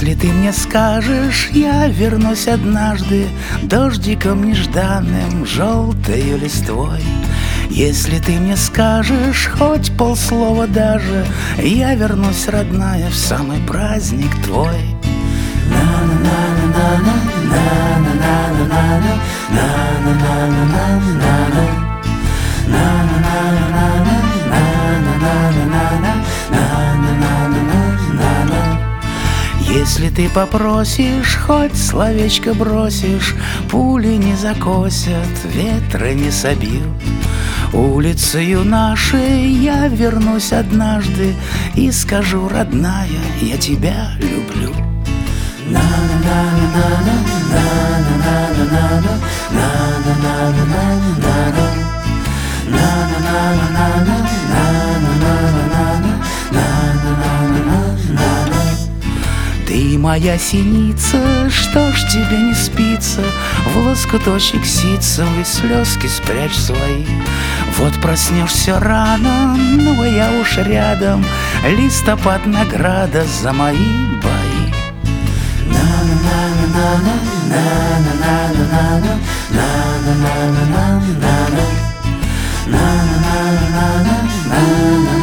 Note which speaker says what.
Speaker 1: Если ты мне скажешь, я вернусь однажды дождиком нежданным, желтою листвой. Если ты мне скажешь хоть полслова даже, я вернусь, родная, в самый праздник твой. Если ты попросишь, хоть словечко бросишь, пули не закосят, ветры не собьют. Улицею нашей я вернусь однажды и скажу, родная, я тебя люблю. Ты моя синица, что ж тебе не спится? В лоскуточек ситцевый слезки спрячь свои. Вот проснешься рано, ну я уж рядом, листопад награда за мои бои. На